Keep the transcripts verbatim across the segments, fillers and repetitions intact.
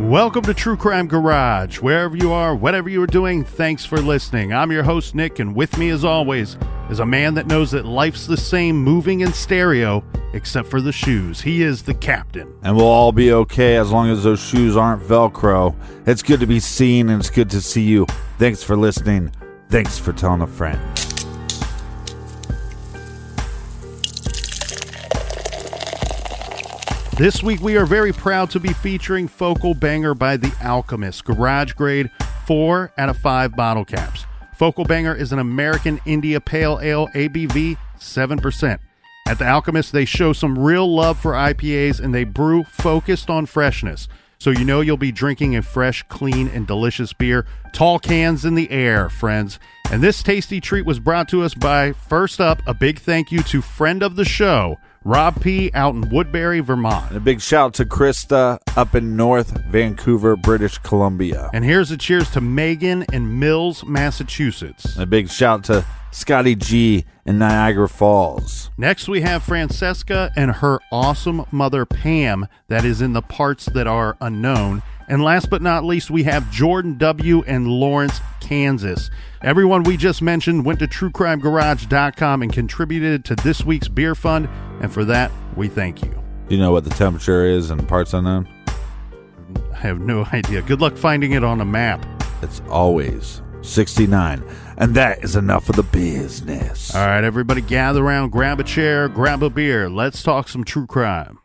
Welcome to True Crime Garage. Wherever you are, whatever you are doing, thanks for listening. I'm your host, Nick, and with me, as always, is a man that knows that life's the same moving in stereo, except for the shoes. He is the captain. And we'll all be okay as long as those shoes aren't Velcro. It's good to be seen, and it's good to see you. Thanks for listening. Thanks for telling a friend. This week, we are very proud to be featuring Focal Banger by The Alchemist, garage grade four out of five bottle caps. Focal Banger is an American India Pale Ale, A B V seven percent. At The Alchemist, they show some real love for I P As, and they brew focused on freshness. So you know you'll be drinking a fresh, clean, and delicious beer. Tall cans in the air, friends. And this tasty treat was brought to us by, first up, a big thank you to friend of the show, Rob P. out in Woodbury, Vermont. And a big shout to Krista up in North Vancouver, British Columbia. And here's a cheers to Megan in Mills, Massachusetts. And a big shout to Scotty G in Niagara Falls. Next, we have Francesca and her awesome mother, Pam, that is in the parts that are unknown. And last but not least, we have Jordan W. in Lawrence, Kansas. Everyone we just mentioned went to true crime garage dot com and contributed to this week's beer fund, and for that, we thank you. Do you know what the temperature is in parts unknown? I have no idea. Good luck finding it on a map. It's always sixty-nine, and that is enough of the business. All right, everybody gather around, grab a chair, grab a beer. Let's talk some true crime.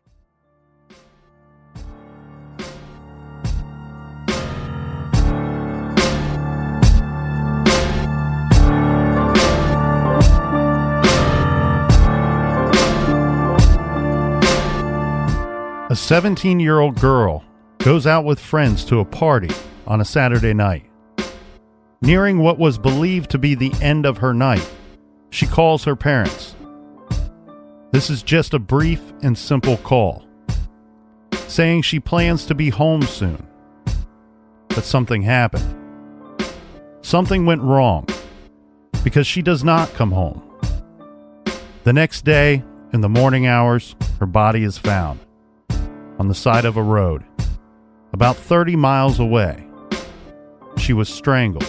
A seventeen-year-old girl goes out with friends to a party on a Saturday night. Nearing what was believed to be the end of her night, she calls her parents. This is just a brief and simple call, saying she plans to be home soon. But something happened. Something went wrong, because she does not come home. The next day, in the morning hours, her body is found on the side of a road, about thirty miles away. She was strangled.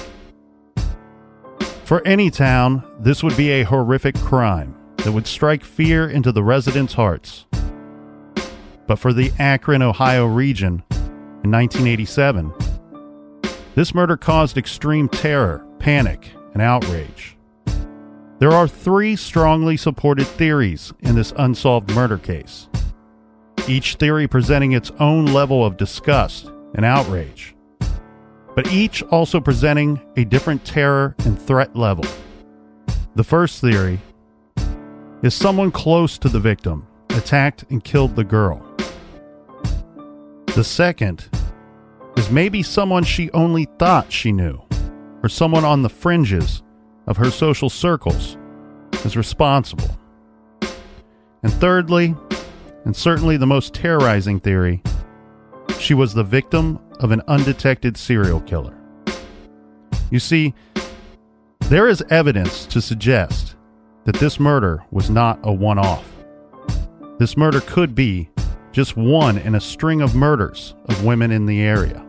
For any town, this would be a horrific crime that would strike fear into the residents' hearts. But for the Akron, Ohio region in nineteen eighty-seven, this murder caused extreme terror, panic, and outrage. There are three strongly supported theories in this unsolved murder case, each theory presenting its own level of disgust and outrage, but each also presenting a different terror and threat level. The first theory is someone close to the victim attacked and killed the girl. The second is maybe someone she only thought she knew, or someone on the fringes of her social circles is responsible. And thirdly, and certainly the most terrorizing theory, she was the victim of an undetected serial killer. You see, there is evidence to suggest that this murder was not a one-off. This murder could be just one in a string of murders of women in the area.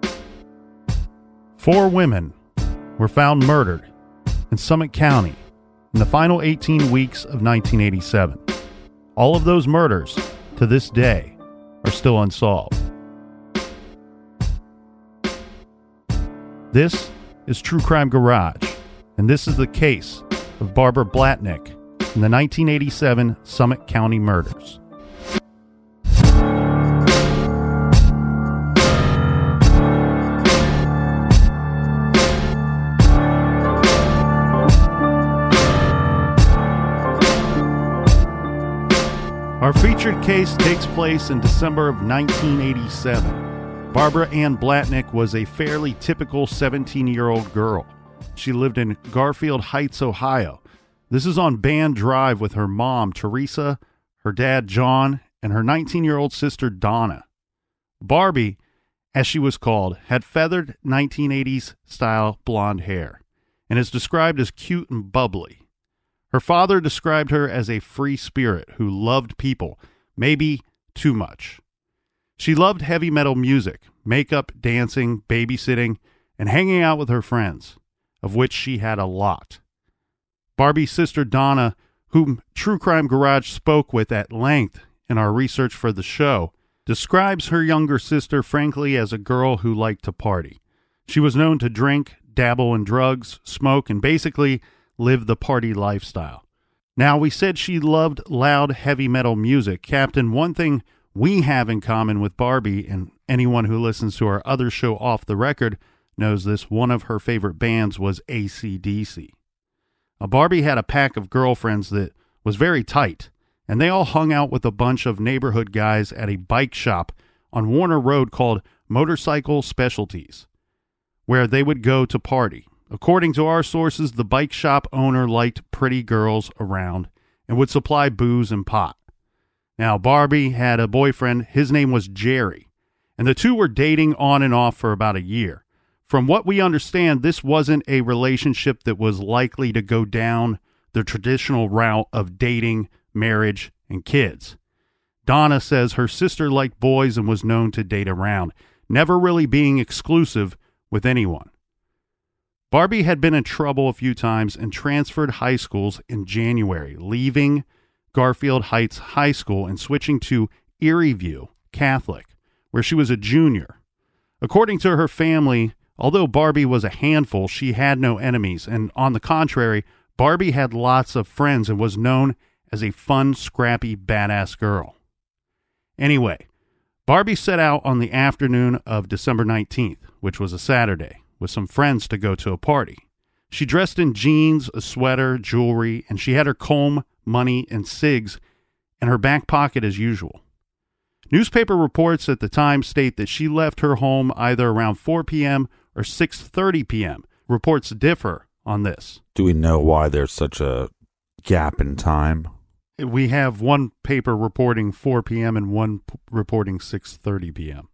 Four women were found murdered in Summit County in the final eighteen weeks of nineteen eighty-seven. All of those murders, to this day, are still unsolved. This is True Crime Garage, and this is the case of Barbara Blatnick in the nineteen eighty-seven Summit County murders. Our featured case takes place in December of nineteen eighty-seven. Barbara Ann Blatnick was a fairly typical seventeen-year-old girl. She lived in Garfield Heights, Ohio. This is on Band Drive with her mom, Teresa, her dad, John, and her nineteen-year-old sister, Donna. Barbie, as she was called, had feathered nineteen eighties-style blonde hair and is described as cute and bubbly. Her father described her as a free spirit who loved people, maybe too much. She loved heavy metal music, makeup, dancing, babysitting, and hanging out with her friends, of which she had a lot. Barbie's sister Donna, whom True Crime Garage spoke with at length in our research for the show, describes her younger sister frankly as a girl who liked to party. She was known to drink, dabble in drugs, smoke, and basically live the party lifestyle. Now, we said she loved loud, heavy metal music. Captain, one thing we have in common with Barbie, and anyone who listens to our other show Off the Record knows this, one of her favorite bands was A C D C. Now, Barbie had a pack of girlfriends that was very tight, and they all hung out with a bunch of neighborhood guys at a bike shop on Warner Road called Motorcycle Specialties, where they would go to party. According to our sources, the bike shop owner liked pretty girls around and would supply booze and pot. Now, Barbie had a boyfriend. His name was Jerry, and the two were dating on and off for about a year. From what we understand, this wasn't a relationship that was likely to go down the traditional route of dating, marriage, and kids. Donna says her sister liked boys and was known to date around, never really being exclusive with anyone. Barbie had been in trouble a few times and transferred high schools in January, leaving Garfield Heights High School and switching to Erie View Catholic, where she was a junior. According to her family, although Barbie was a handful, she had no enemies, and on the contrary, Barbie had lots of friends and was known as a fun, scrappy, badass girl. Anyway, Barbie set out on the afternoon of December nineteenth, which was a Saturday, with some friends to go to a party. She dressed in jeans, a sweater, jewelry, and she had her comb, money, and cigs in her back pocket as usual. Newspaper reports at the time state that she left her home either around four p.m. or six thirty p.m. Reports differ on this. Do we know why there's such a gap in time? We have one paper reporting four p.m. and one p- reporting six thirty p.m.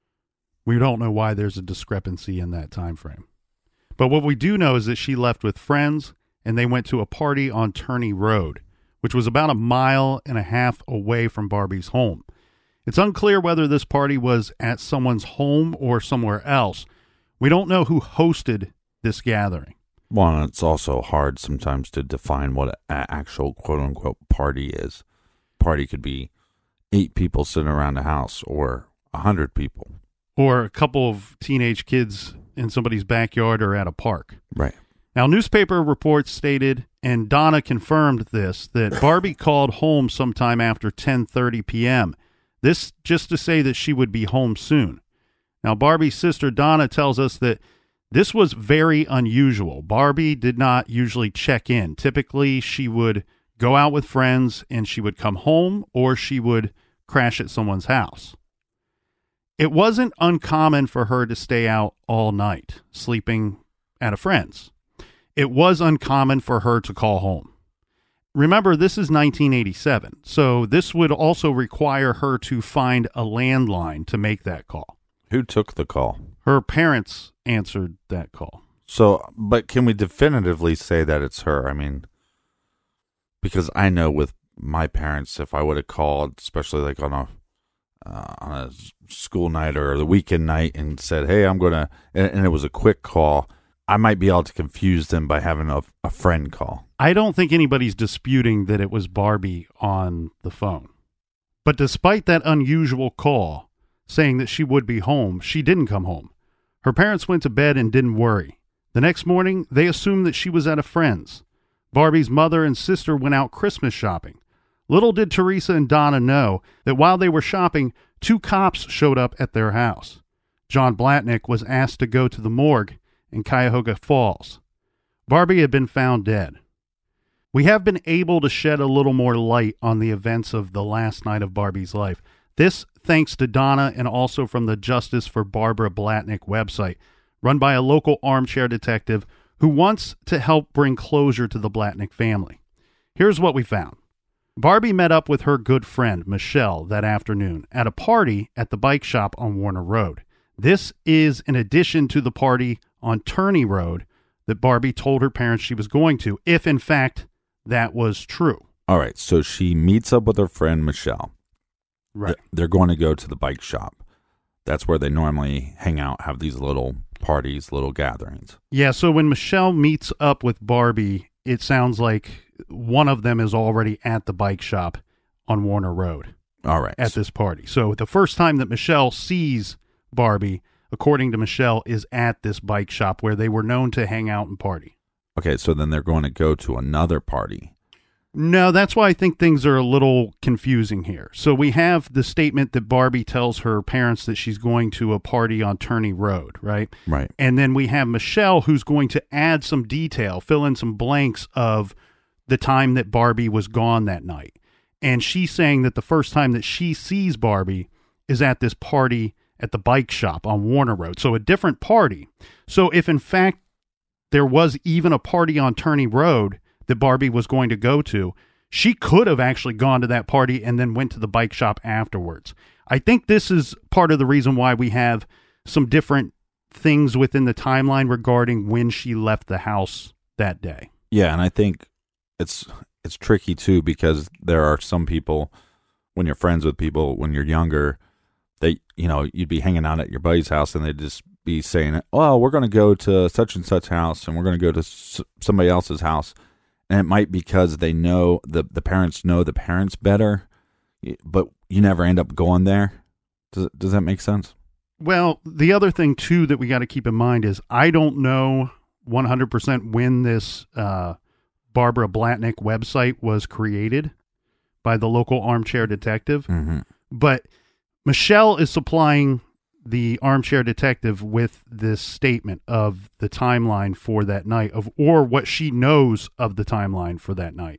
We don't know why there's a discrepancy in that time frame. But what we do know is that she left with friends and they went to a party on Turney Road, which was about a mile and a half away from Barbie's home. It's unclear whether this party was at someone's home or somewhere else. We don't know who hosted this gathering. Well, it's also hard sometimes to define what an actual quote-unquote party is. Party could be eight people sitting around a house or a hundred people. Or a couple of teenage kids in somebody's backyard or at a park. Right. Now, newspaper reports stated, and Donna confirmed this, that Barbie called home sometime after ten thirty p.m. This just to say that she would be home soon. Now, Barbie's sister Donna tells us that this was very unusual. Barbie did not usually check in. Typically, she would go out with friends and she would come home or she would crash at someone's house. It wasn't uncommon for her to stay out all night, sleeping at a friend's. It was uncommon for her to call home. Remember, this is nineteen eighty-seven, so this would also require her to find a landline to make that call. Who took the call? Her parents answered that call. So, but can we definitively say that it's her? I mean, because I know with my parents, if I would have called, especially like on a uh, on a school night or the weekend night and said, hey, I'm going to, and, and it was a quick call, I might be able to confuse them by having a, a friend call. I don't think anybody's disputing that it was Barbie on the phone. But despite that unusual call, saying that she would be home, she didn't come home. Her parents went to bed and didn't worry. The next morning, they assumed that she was at a friend's. Barbie's mother and sister went out Christmas shopping. Little did Teresa and Donna know that while they were shopping, two cops showed up at their house. John Blatnick was asked to go to the morgue in Cuyahoga Falls. Barbie had been found dead. We have been able to shed a little more light on the events of the last night of Barbie's life. This thanks to Donna and also from the Justice for Barbara Blatnick website, run by a local armchair detective who wants to help bring closure to the Blatnick family. Here's what we found. Barbie met up with her good friend, Michelle, that afternoon at a party at the bike shop on Warner Road. This is in addition to the party on Turney Road that Barbie told her parents she was going to, if in fact that was true. All right, so she meets up with her friend Michelle. Right. They're going to go to the bike shop. That's where they normally hang out, have these little parties, little gatherings. Yeah, so when Michelle meets up with Barbie, it sounds like one of them is already at the bike shop on Warner Road. All right. At this party. So the first time that Michelle sees Barbie, according to Michelle, is at this bike shop where they were known to hang out and party. Okay, so then they're going to go to another party. No, that's why I think things are a little confusing here. So we have the statement that Barbie tells her parents that she's going to a party on Turney Road, right? Right. And then we have Michelle who's going to add some detail, fill in some blanks of the time that Barbie was gone that night. And she's saying that the first time that she sees Barbie is at this party at the bike shop on Warner Road. So a different party. So if in fact there was even a party on Turney Road that Barbie was going to go to, she could have actually gone to that party and then went to the bike shop afterwards. I think this is part of the reason why we have some different things within the timeline regarding when she left the house that day. Yeah, and I think it's it's tricky too, because there are some people, when you're friends with people when you're younger, they, you know, you'd be hanging out at your buddy's house and they'd just be saying, oh, we're going to go to such and such house and we're going to go to s- somebody else's house. And it might be because they know, the, the parents know the parents better, but you never end up going there. Does, does that make sense? Well, the other thing, too, that we got to keep in mind is I don't know one hundred percent when this uh, Barbara Blatnick website was created by the local armchair detective. Mm-hmm. But Michelle is supplying the armchair detective with this statement of the timeline for that night, of or what she knows of the timeline for that night.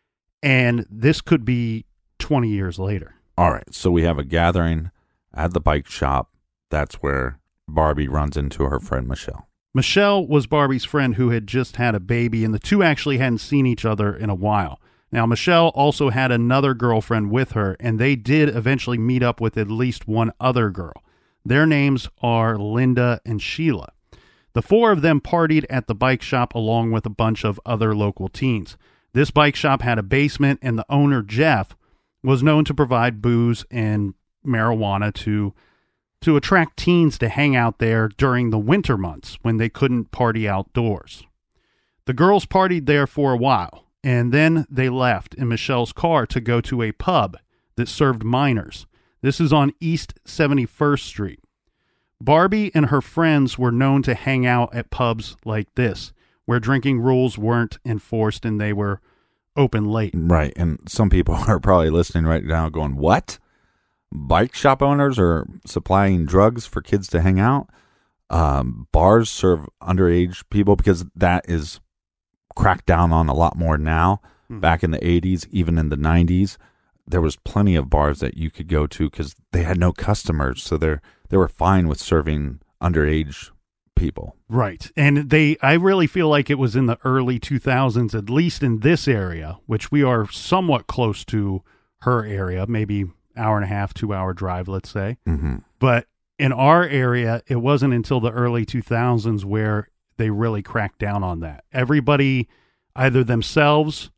And this could be twenty years later. All right. So we have a gathering at the bike shop. That's where Barbie runs into her friend Michelle. Michelle was Barbie's friend who had just had a baby, and the two actually hadn't seen each other in a while. Now, Michelle also had another girlfriend with her, and they did eventually meet up with at least one other girl. Their names are Linda and Sheila. The four of them partied at the bike shop along with a bunch of other local teens. This bike shop had a basement, and the owner, Jeff, was known to provide booze and marijuana to, to attract teens to hang out there during the winter months when they couldn't party outdoors. The girls partied there for a while, and then they left in Michelle's car to go to a pub that served minors. This is on East seventy-first Street. Barbie and her friends were known to hang out at pubs like this, where drinking rules weren't enforced and they were open late. Right. And some people are probably listening right now going, what? Bike shop owners are supplying drugs for kids to hang out? Um, bars serve underage people, because that is cracked down on a lot more now. Mm. Back in the eighties, even in the nineties. There was plenty of bars that you could go to because they had no customers. So they're, they were fine with serving underage people. Right. And they, I really feel like it was in the early two thousands, at least in this area, which we are somewhat close to her area, maybe hour and a half, two hour drive, let's say. Mm-hmm. But in our area, it wasn't until the early two thousands where they really cracked down on that. Everybody, either themselves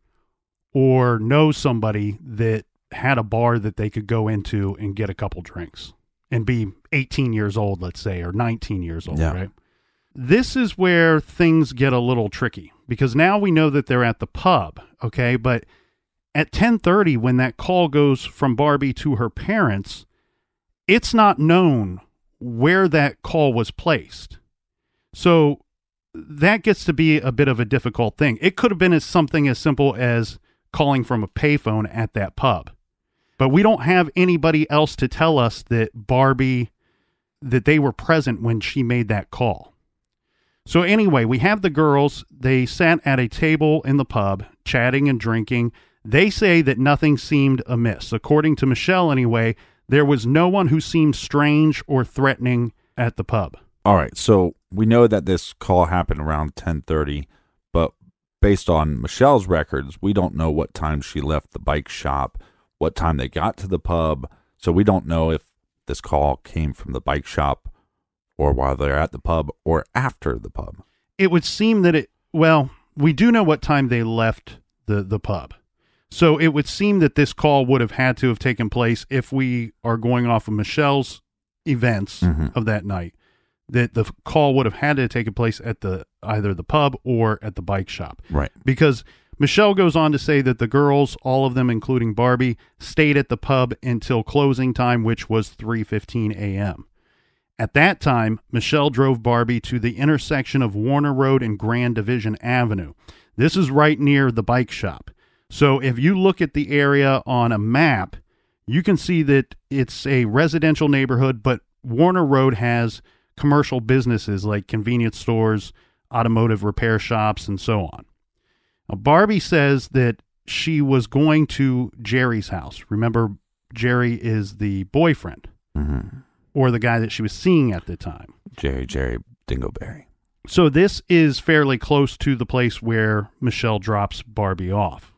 or knows somebody that had a bar that they could go into and get a couple drinks and be eighteen years old, let's say, or nineteen years old, yeah. right? This is where things get a little tricky, because now we know that they're at the pub, okay? But at ten thirty, when that call goes from Barbie to her parents, it's not known where that call was placed. So that gets to be a bit of a difficult thing. It could have been as something as simple as calling from a payphone at that pub. But we don't have anybody else to tell us that Barbie, that they were present when she made that call. So anyway, we have the girls. They sat at a table in the pub, chatting and drinking. They say that nothing seemed amiss. According to Michelle, anyway, there was no one who seemed strange or threatening at the pub. All right, so we know that this call happened around ten thirty, but based on Michelle's records, we don't know what time she left the bike shop, what time they got to the pub, so we don't know if this call came from the bike shop or while they're at the pub or after the pub. It would seem that it, well, we do know what time they left the, the pub. So it would seem that this call would have had to have taken place, if we are going off of Michelle's events Mm-hmm. of that night, that the call would have had to have taken place at the either the pub or at the bike shop. Right. Because Michelle goes on to say that the girls, all of them including Barbie, stayed at the pub until closing time, which was three fifteen a.m. At that time, Michelle drove Barbie to the intersection of Warner Road and Grand Division Avenue. This is right near the bike shop. So if you look at the area on a map, you can see that it's a residential neighborhood, but Warner Road has commercial businesses like convenience stores, automotive repair shops, and so on. Now, Barbie says that she was going to Jerry's house. Remember, Jerry is the boyfriend, Mm-hmm. or the guy that she was seeing at the time. Jerry, Jerry Dingleberry. So this is fairly close to the place where Michelle drops Barbie off.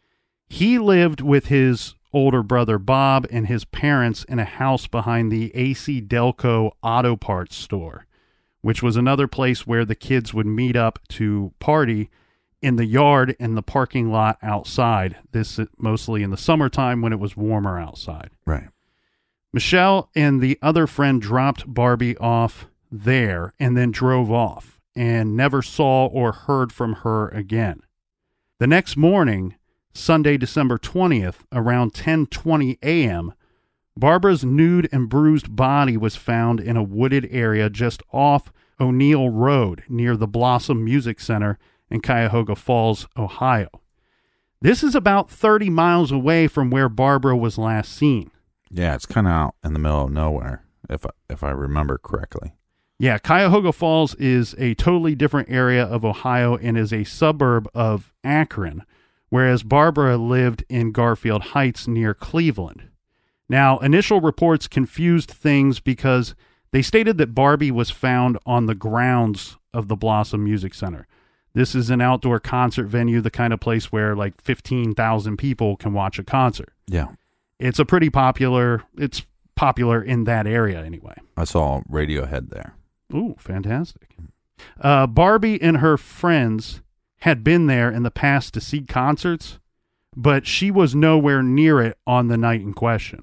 He lived with his older brother Bob and his parents in a house behind the A C Delco auto parts store, which was another place where the kids would meet up to party in the yard and the parking lot outside. This mostly in the summertime when it was warmer outside. Right. Michelle and the other friend dropped Barbie off there and then drove off and never saw or heard from her again. The next morning, Sunday, December twentieth, around ten twenty a.m., Barbara's nude and bruised body was found in a wooded area just off O'Neill Road near the Blossom Music Center in Cuyahoga Falls, Ohio. This is about thirty miles away from where Barbara was last seen. Yeah, it's kind of out in the middle of nowhere, if I, if I remember correctly. Yeah, Cuyahoga Falls is a totally different area of Ohio and is a suburb of Akron, whereas Barbara lived in Garfield Heights near Cleveland. Now, initial reports confused things because they stated that Barbie was found on the grounds of the Blossom Music Center. This is an outdoor concert venue, the kind of place where like fifteen thousand people can watch a concert. Yeah. It's a pretty popular, it's popular in that area anyway. I saw Radiohead there. Ooh, fantastic. Uh, Barbie and her friends had been there in the past to see concerts, but she was nowhere near it on the night in question.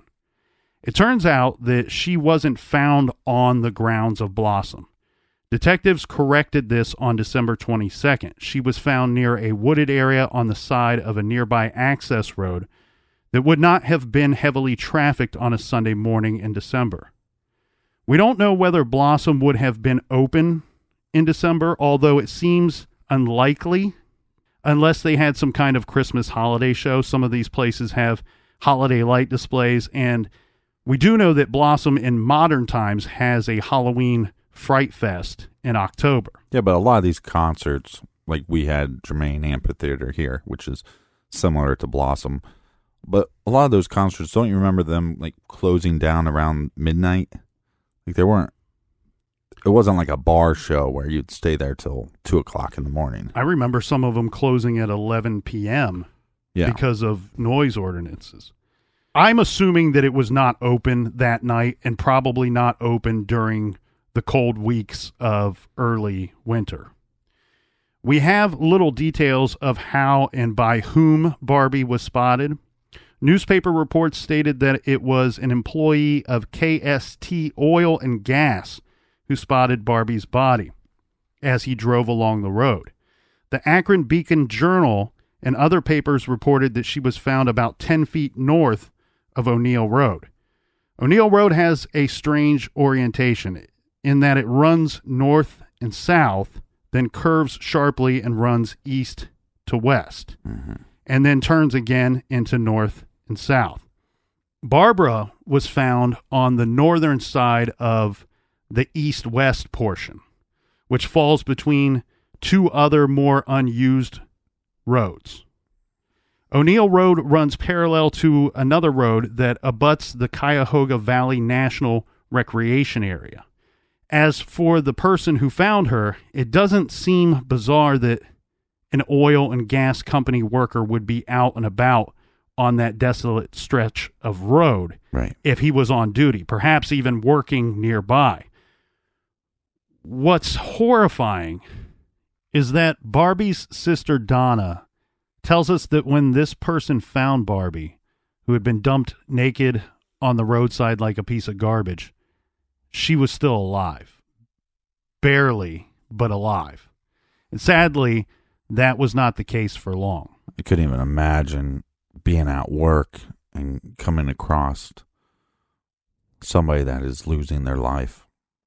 It turns out that she wasn't found on the grounds of Blossom. Detectives corrected this on December twenty-second. She was found near a wooded area on the side of a nearby access road that would not have been heavily trafficked on a Sunday morning in December. We don't know whether Blossom would have been open in December, although it seems unlikely unless they had some kind of Christmas holiday show. Some of these places have holiday light displays, and we do know that Blossom in modern times has a Halloween Fright Fest in October. Yeah, but a lot of these concerts, like we had Germain Amphitheater here, which is similar to Blossom, but a lot of those concerts, don't you remember them like closing down around midnight? Like they weren't, it wasn't like a bar show where you'd stay there till two o'clock in the morning. I remember some of them closing at eleven p.m. Yeah. because of noise ordinances. I'm assuming that it was not open that night and probably not open during the cold weeks of early winter. We have little details of how and by whom Barbie was spotted. Newspaper reports stated that it was an employee of K S T Oil and Gas who spotted Barbie's body as he drove along the road. The Akron Beacon Journal and other papers reported that she was found about ten feet north of O'Neill Road. O'Neill Road has a strange orientation in that it runs north and south, then curves sharply and runs east to west, Mm-hmm. and then turns again into north and south. Barbara was found on the northern side of the east-west portion, which falls between two other more unused roads. O'Neill Road runs parallel to another road that abuts the Cuyahoga Valley National Recreation Area. As for the person who found her, it doesn't seem bizarre that an oil and gas company worker would be out and about on that desolate stretch of road, Right. if he was on duty, perhaps even working nearby. What's horrifying is that Barbie's sister Donna tells us that when this person found Barbie, who had been dumped naked on the roadside like a piece of garbage, she was still alive. Barely, but alive. And sadly, that was not the case for long. I couldn't even imagine being at work and coming across somebody that is losing their life.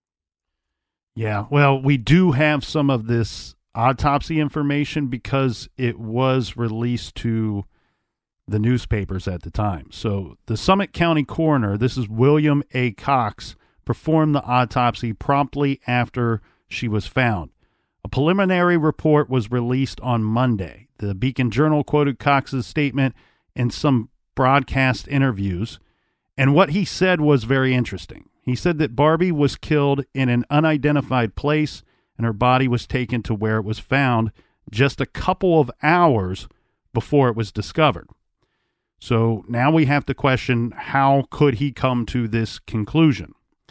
Yeah, well, we do have some of this autopsy information because it was released to the newspapers at the time. So the Summit County coroner, this is William A. Cox, performed the autopsy promptly after she was found. A preliminary report was released on Monday. The Beacon Journal quoted Cox's statement in some broadcast interviews, and what he said was very interesting. He said that Barbie was killed in an unidentified place and her body was taken to where it was found just a couple of hours before it was discovered. So now we have to question, how could he come to this conclusion?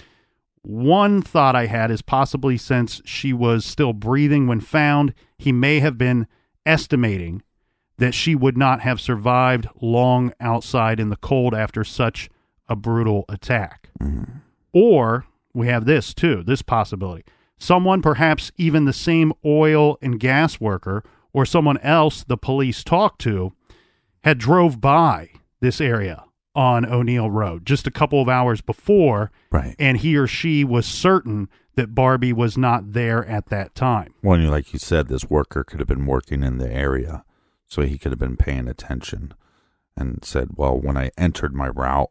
One thought I had is possibly since she was still breathing when found, he may have been estimating that she would not have survived long outside in the cold after such a brutal attack. Mm-hmm. Or we have this too, this possibility. Someone, perhaps even the same oil and gas worker or someone else the police talked to, had drove by this area on O'Neill Road just a couple of hours before, right? And he or she was certain that Barbie was not there at that time. Well, you, like you said, this worker could have been working in the area, so he could have been paying attention and said, well, when I entered my route,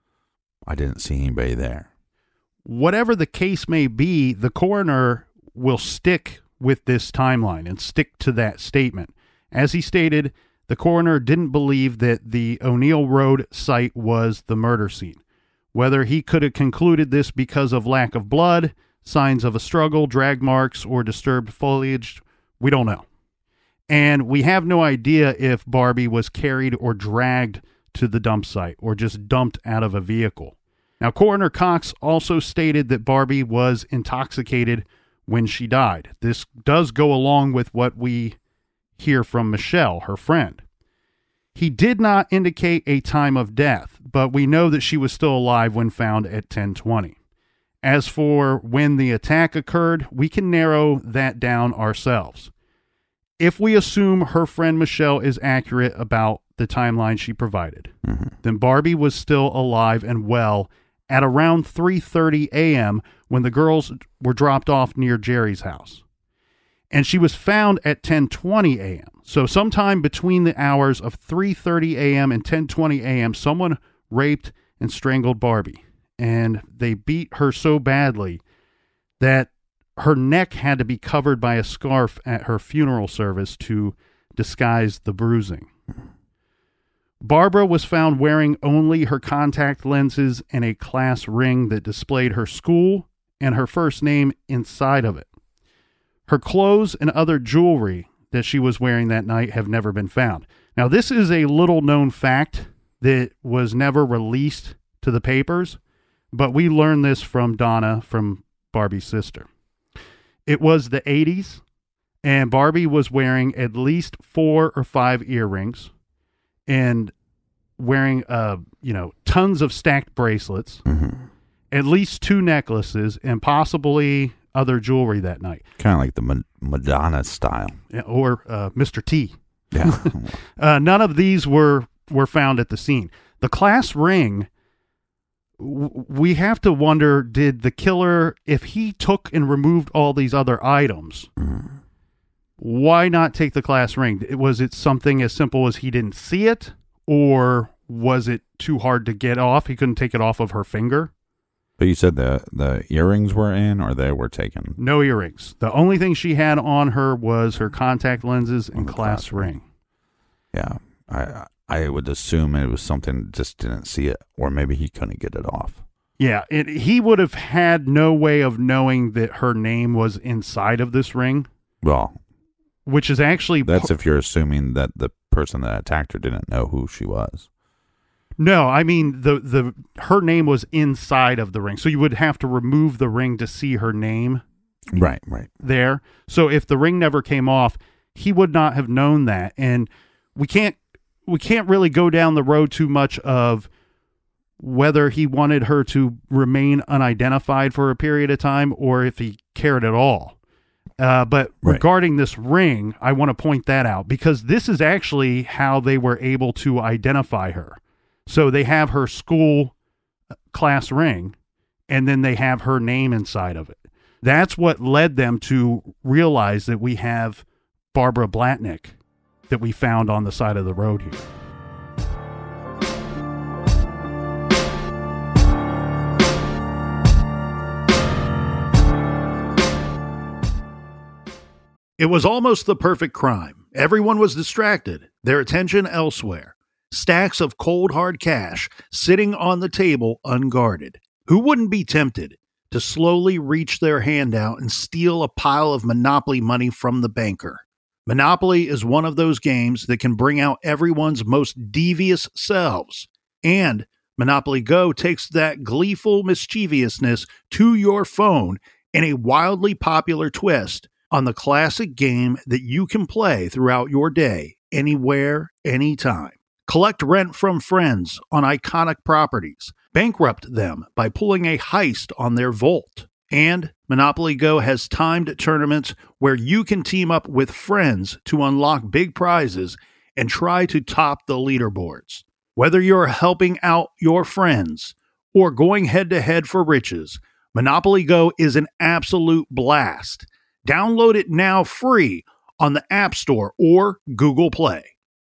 I didn't see anybody there. Whatever the case may be, the coroner will stick with this timeline and stick to that statement. As he stated, the coroner didn't believe that the O'Neill Road site was the murder scene. Whether he could have concluded this because of lack of blood, signs of a struggle, drag marks, or disturbed foliage, we don't know. And we have no idea if Barbie was carried or dragged to the dump site or just dumped out of a vehicle. Now, Coroner Cox also stated that Barbie was intoxicated when she died. This does go along with what we hear from Michelle, her friend. He did not indicate a time of death, but we know that she was still alive when found at ten twenty. As for when the attack occurred, we can narrow that down ourselves. If we assume her friend Michelle is accurate about the timeline she provided, mm-hmm. then Barbie was still alive and well at around three thirty a.m. when the girls were dropped off near Jerry's house. And she was found at ten twenty a.m. So sometime between the hours of three thirty a.m. and ten twenty a.m., someone raped and strangled Barbie. And they beat her so badly that her neck had to be covered by a scarf at her funeral service to disguise the bruising. Barbara was found wearing only her contact lenses and a class ring that displayed her school and her first name inside of it. Her clothes and other jewelry that she was wearing that night have never been found. Now, this is a little-known fact that was never released to the papers, but we learned this from Donna, from Barbie's sister. It was the eighties, and Barbie was wearing at least four or five earrings and wearing, uh, you know, tons of stacked bracelets, mm-hmm. at least two necklaces, and possibly other jewelry that night. Kind of like the Ma- Madonna style. Yeah, or uh, Mister T. Yeah. uh, none of these were, were found at the scene. The class ring, w- we have to wonder, did the killer, if he took and removed all these other items, mm. why not take the class ring? Was it something as simple as he didn't see it? Or was it too hard to get off? He couldn't take it off of her finger? But you said the, the earrings were in, or they were taken? No earrings. The only thing she had on her was her contact lenses and class, class ring. Yeah. I I would assume it was something, just didn't see it, or maybe he couldn't get it off. Yeah, it, he would have had no way of knowing that her name was inside of this ring. Well, which is actually... That's if you're assuming that the person that attacked her didn't know who she was. No, I mean, the the her name was inside of the ring. So you would have to remove the ring to see her name. Right, right. There. So if the ring never came off, he would not have known that. And we can't we can't really go down the road too much of whether he wanted her to remain unidentified for a period of time or if he cared at all. Uh, but Right. regarding this ring, I want to point that out because this is actually how they were able to identify her. So they have her school class ring, and then they have her name inside of it. That's what led them to realize that we have Barbara Blatnick that we found on the side of the road here. It was almost the perfect crime. Everyone was distracted, their attention elsewhere. Stacks of cold hard cash sitting on the table unguarded. Who wouldn't be tempted to slowly reach their hand out and steal a pile of Monopoly money from the banker? Monopoly is one of those games that can bring out everyone's most devious selves. And Monopoly Go takes that gleeful mischievousness to your phone in a wildly popular twist on the classic game that you can play throughout your day, anywhere, anytime. Collect rent from friends on iconic properties. Bankrupt them by pulling a heist on their vault. And Monopoly Go has timed tournaments where you can team up with friends to unlock big prizes and try to top the leaderboards. Whether you're helping out your friends or going head-to-head for riches, Monopoly Go is an absolute blast. Download it now free on the App Store or Google Play.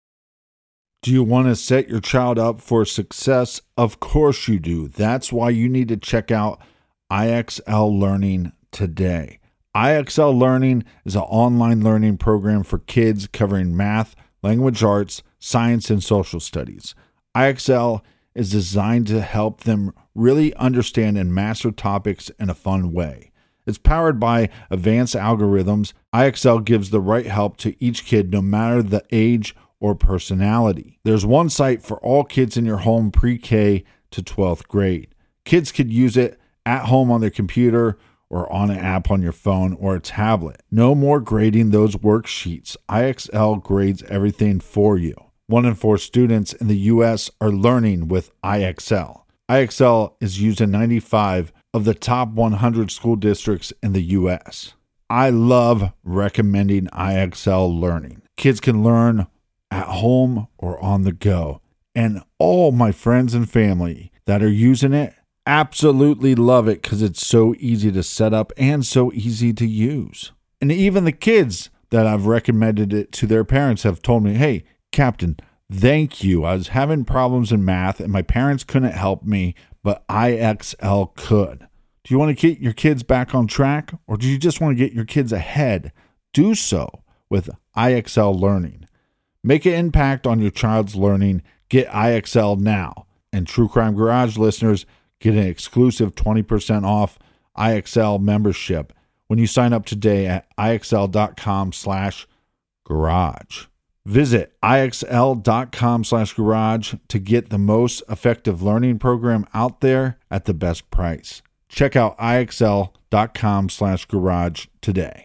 Do you want to set your child up for success? Of course you do. That's why you need to check out I X L Learning today. I X L Learning is an online learning program for kids covering math, language arts, science, and social studies. I X L is designed to help them really understand and master topics in a fun way. It's powered by advanced algorithms. I X L gives the right help to each kid, no matter the age or personality. There's one site for all kids in your home pre-K to twelfth grade. Kids could use it at home on their computer or on an app on your phone or a tablet. No more grading those worksheets. I X L grades everything for you. One in four students in the U S are learning with I X L. I X L is used in ninety-five of the top one hundred school districts in the U S. I love recommending I X L Learning. Kids can learn at home or on the go. And all my friends and family that are using it absolutely love it because it's so easy to set up and so easy to use. And even the kids that I've recommended it to their parents have told me, hey, Captain, thank you. I was having problems in math and my parents couldn't help me, but I X L could. Do you want to get your kids back on track, or do you just want to get your kids ahead? Do so with I X L Learning. Make an impact on your child's learning. Get I X L now. And True Crime Garage listeners get an exclusive twenty percent off I X L membership when you sign up today at IXL.com slash garage. Visit IXL.com slash garage to get the most effective learning program out there at the best price. Check out IXL.com slash garage today.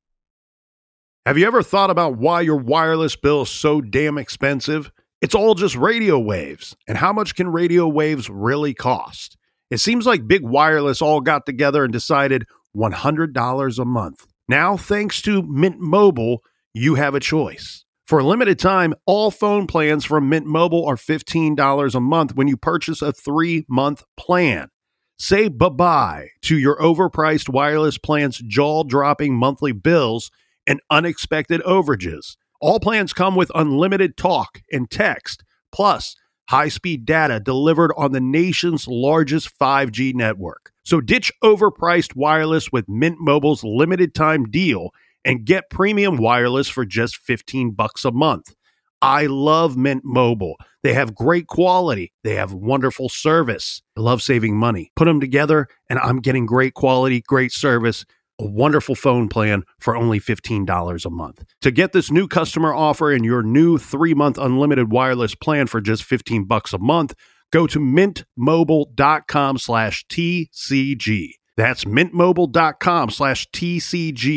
Have you ever thought about why your wireless bill is so damn expensive? It's all just radio waves. And how much can radio waves really cost? It seems like Big Wireless all got together and decided one hundred dollars a month. Now, thanks to Mint Mobile, you have a choice. For a limited time, all phone plans from Mint Mobile are fifteen dollars a month when you purchase a three-month plan. Say bye-bye to your overpriced wireless plan's jaw-dropping monthly bills and unexpected overages. All plans come with unlimited talk and text, plus high-speed data delivered on the nation's largest five G network. So ditch overpriced wireless with Mint Mobile's limited time deal and get premium wireless for just fifteen bucks a month. I love Mint Mobile. They have great quality. They have wonderful service. I love saving money. Put them together and I'm getting great quality, great service, a wonderful phone plan for only fifteen dollars a month. To get this new customer offer and your new three-month unlimited wireless plan for just fifteen bucks a month, go to mintmobile.com slash TCG. That's mintmobile.com slash TCG.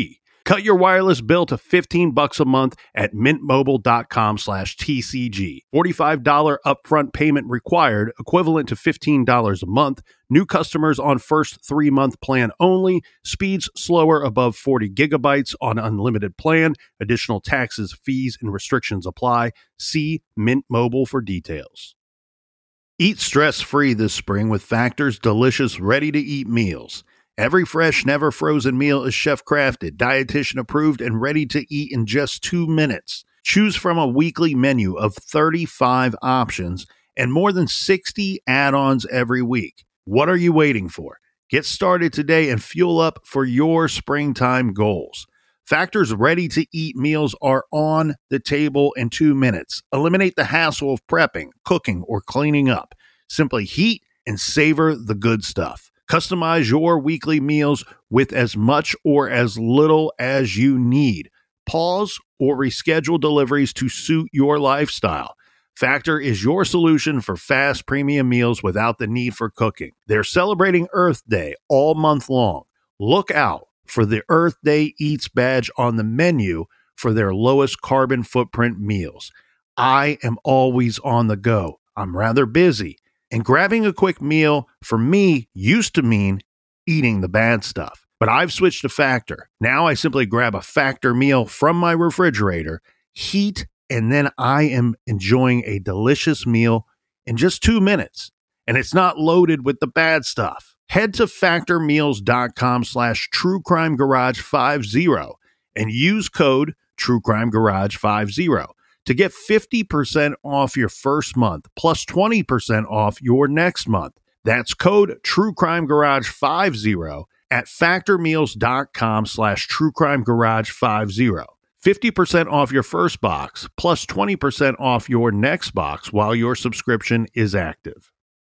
Cut your wireless bill to fifteen bucks a month at mintmobile.com slash TCG. forty-five dollars upfront payment required, equivalent to fifteen dollars a month. New customers on first three-month plan only. Speeds slower above forty gigabytes on unlimited plan. Additional taxes, fees, and restrictions apply. See Mint Mobile for details. Eat stress-free this spring with Factor's delicious, ready-to-eat meals. Every fresh, never frozen meal is chef-crafted, dietitian approved, and ready to eat in just two minutes. Choose from a weekly menu of thirty-five options and more than sixty add-ons every week. What are you waiting for? Get started today and fuel up for your springtime goals. Factor's ready-to-eat meals are on the table in two minutes. Eliminate the hassle of prepping, cooking, or cleaning up. Simply heat and savor the good stuff. Customize your weekly meals with as much or as little as you need. Pause or reschedule deliveries to suit your lifestyle. Factor is your solution for fast premium meals without the need for cooking. They're celebrating Earth Day all month long. Look out for the Earth Day Eats badge on the menu for their lowest carbon footprint meals. I am always on the go. I'm rather busy. And grabbing a quick meal for me used to mean eating the bad stuff. But I've switched to Factor. Now I simply grab a Factor meal from my refrigerator, heat, and then I am enjoying a delicious meal in just two minutes. And it's not loaded with the bad stuff. Head to factormeals.com slash truecrimegarage50 and use code truecrimegarage50 to get fifty percent off your first month plus twenty percent off your next month. That's code truecrimegarage50 at factormeals.com slash truecrimegarage50. fifty percent off your first box plus twenty percent off your next box while your subscription is active.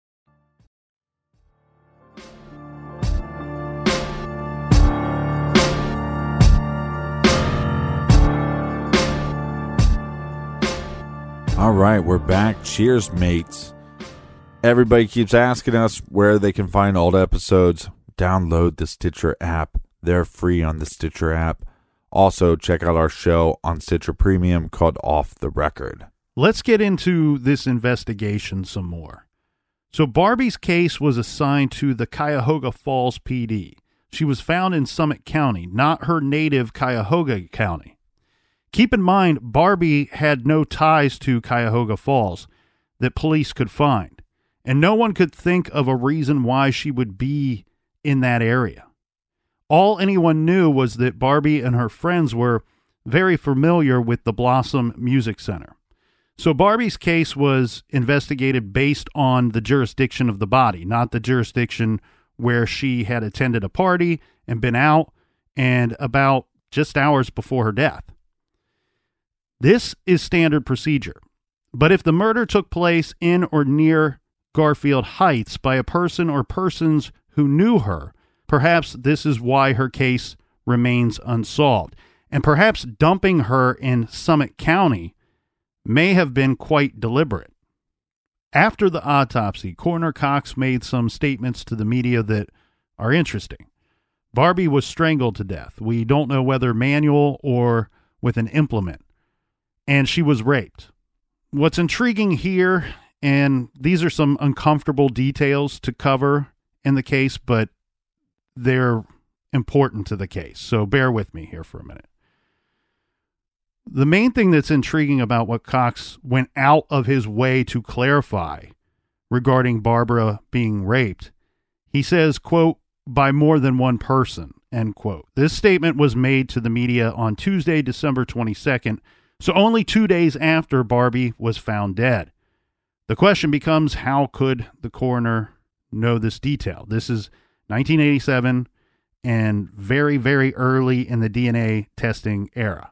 All right, we're back. Cheers, mates. Everybody keeps asking us where they can find old episodes. Download the Stitcher app. They're free on the Stitcher app. Also, check out our show on Stitcher Premium called Off the Record. Let's get into this investigation some more. So Barbie's case was assigned to the Cuyahoga Falls P D. She was found in Summit County, not her native Cuyahoga County. Keep in mind, Barbie had no ties to Cuyahoga Falls that police could find, and no one could think of a reason why she would be in that area. All anyone knew was that Barbie and her friends were very familiar with the Blossom Music Center. So Barbie's case was investigated based on the jurisdiction of the body, not the jurisdiction where she had attended a party and been out and about just hours before her death. This is standard procedure. But if the murder took place in or near Garfield Heights by a person or persons who knew her, perhaps this is why her case remains unsolved. And perhaps dumping her in Summit County may have been quite deliberate. After the autopsy, Coroner Cox made some statements to the media that are interesting. Barbie was strangled to death. We don't know whether manual or with an implement. And she was raped. What's intriguing here, and these are some uncomfortable details to cover in the case, but they're important to the case. So bear with me here for a minute. The main thing that's intriguing about what Cox went out of his way to clarify regarding Barbara being raped, he says, quote, by more than one person, end quote. This statement was made to the media on Tuesday, December twenty-second, so only two days after Barbie was found dead. The question becomes, how could the coroner know this detail? This is nineteen eighty-seven and very, very early in the D N A testing era.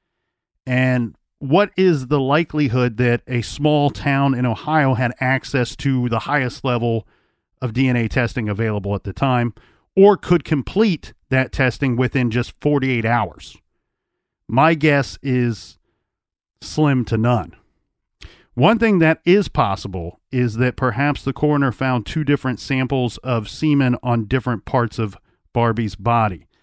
And what is the likelihood that a small town in Ohio had access to the highest level of D N A testing available at the time, or could complete that testing within just forty-eight hours? My guess is slim to none. One thing that is possible is that perhaps the coroner found two different samples of semen on different parts of Barbie's body.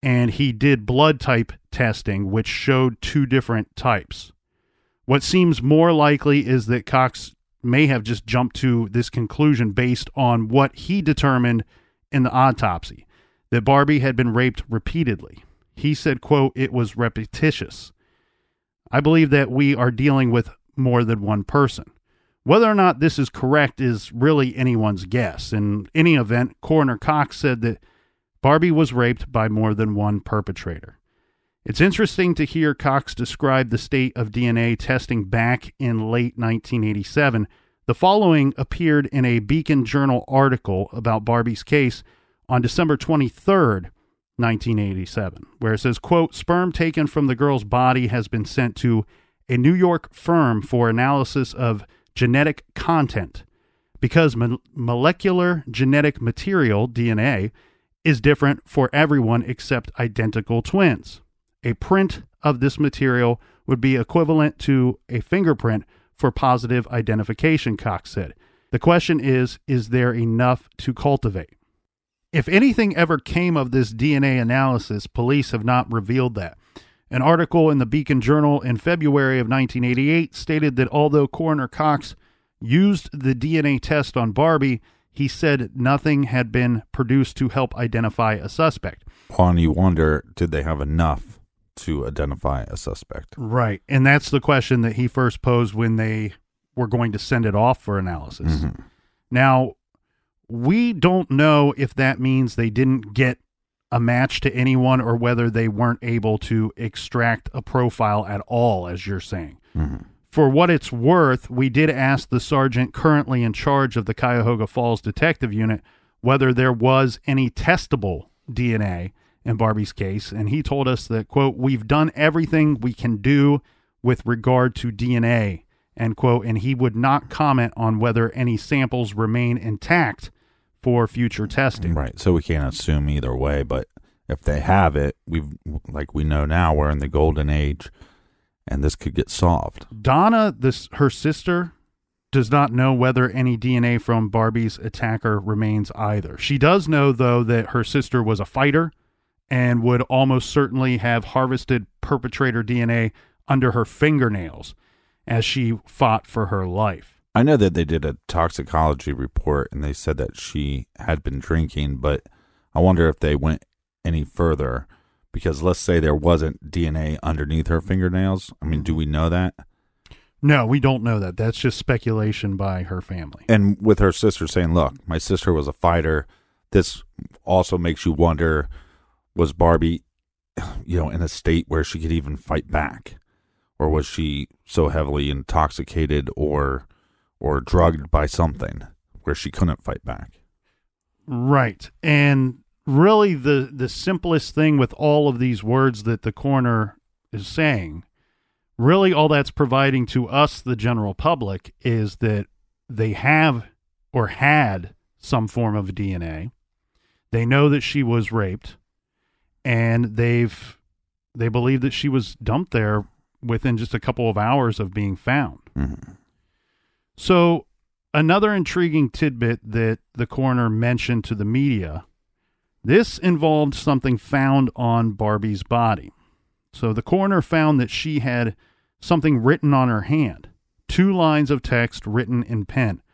and he did blood type testing, which showed two different types. What seems more likely is that Cox may have just jumped to this conclusion based on what he determined in the autopsy, that Barbie had been raped repeatedly. He said, quote, "It was repetitious." I believe that we are dealing with more than one person. Whether or not this is correct is really anyone's guess. In any event, Coroner Cox said that Barbie was raped by more than one perpetrator. It's interesting to hear Cox describe the state of D N A testing back in late nineteen eighty-seven. The following appeared in a Beacon Journal article about Barbie's case on December twenty-third, nineteen eighty-seven, where it says, quote, "Sperm taken from the girl's body has been sent to a New York firm for analysis of genetic content. Because mo- molecular genetic material, D N A, is different for everyone except identical twins. A print of this material would be equivalent to a fingerprint for positive identification," Cox said. "The question is, is there enough to cultivate?" If anything ever came of this D N A analysis, police have not revealed that. An article in the Beacon Journal in February of nineteen eighty-eight stated that although Coroner Cox used the D N A test on Barbie, he said nothing had been produced to help identify a suspect. Well, and you wonder, did they have enough to identify a suspect? Right. And that's the question that he first posed when they were going to send it off for analysis. Mm-hmm. Now, we don't know if that means they didn't get a match to anyone or whether they weren't able to extract a profile at all, as you're saying. Mm-hmm. For what it's worth, we did ask the sergeant currently in charge of the Cuyahoga Falls Detective Unit whether there was any testable D N A in Barbie's case, and he told us that, quote, "We've done everything we can do with regard to D N A," end quote, and he would not comment on whether any samples remain intact for future testing. Right, so we can't assume either way, but if they have it, we've like we know now we're in the golden age, and this could get solved. Donna, this her sister, does not know whether any D N A from Barbie's attacker remains either. She does know, though, that her sister was a fighter and would almost certainly have harvested perpetrator D N A under her fingernails as she fought for her life. I know that they did a toxicology report and they said that she had been drinking, but I wonder if they went any further, because let's say there wasn't D N A underneath her fingernails. I mean, do we know that? No, we don't know that. That's just speculation by her family. And with her sister saying, look, my sister was a fighter, this also makes you wonder, was Barbie, you know, in a state where she could even fight back? Or was she so heavily intoxicated or or drugged by something where she couldn't fight back? Right. And really the, the simplest thing with all of these words that the coroner is saying, really all that's providing to us, the general public, is that they have or had some form of D N A. They know that she was raped, and they've they believe that she was dumped there within just a couple of hours of being found. Mm-hmm. So another intriguing tidbit that the coroner mentioned to the media, this involved something found on Barbie's body. So the coroner found that she had something written on her hand, two lines of text written in pen.